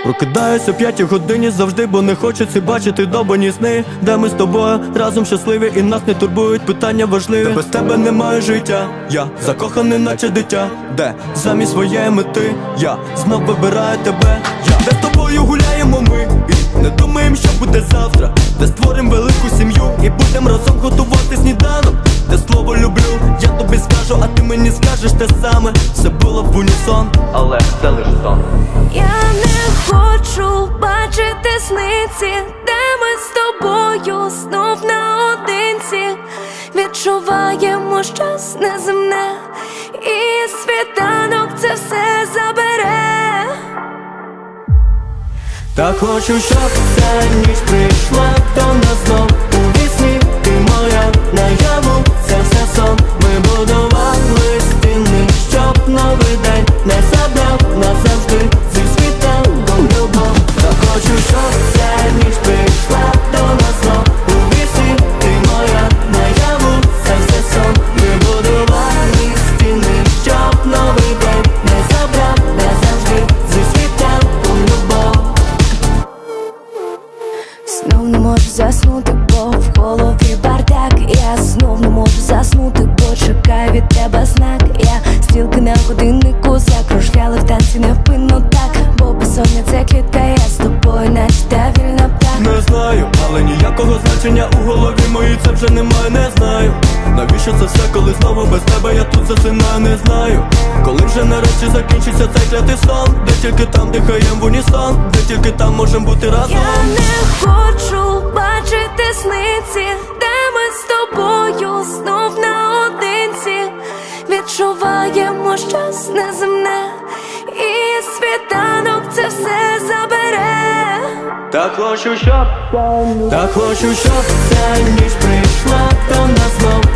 Прокидаюся о 5 годині завжди, бо не хочеться бачити довбані сни, де ми з тобою разом щасливі і нас не турбують питання важливі. Де без тебе немає життя, я закоханий наче дитя, де замість своєї мети я знов вибираю тебе. Де з тобою гуляємо ми і не думаємо, що буде завтра, де створим велику сім'ю і будем разом готувати сніданок, де слово люблю я тобі скажу, а ти мені скажеш те саме. Все було в унісон, але це лиш сон. Я не хочу бачити сниці, де ми з тобою знов наодинці. Відчуваємо щось неземне, і світанок це все забере. Так хочу, щоб ця ніч прийшла до нас знов. У вісні ти моя, наяву це все сон. Ми будували стіни, щоб новий день не забрав назавжди зі світанком любов. Так хочу, щоб ця ніч прийшла до нас знов. У вісні ти моя, наяву це все сон. Ми будували стіни, щоб новий день не забрав назавжди зі світанком любов. Знов не можу заснути, бо в голові бардак. Я знов не можу заснути, бо чекаю від тебе знак. Я стрілки на годиннику закружляли в танці невпинно так, бо безсоння це клітка, я з тобою наче та вільна птах. Не знаю, але ніякого значення у голові моїй це вже немає. Не знаю, навіщо це все, коли знову без тебе я тут засинаю. Не знаю, коли вже нарешті закінчиться цей клятий сон, де тільки там дихаєм в унісон, де тільки там можем бути разом. Я не хочу бачити сниці, де ми з тобою знов наодинці. Відчуваємо щось неземне, і світанок це все забере. Так хочу, щоб ця ніч прийшла до нас знов.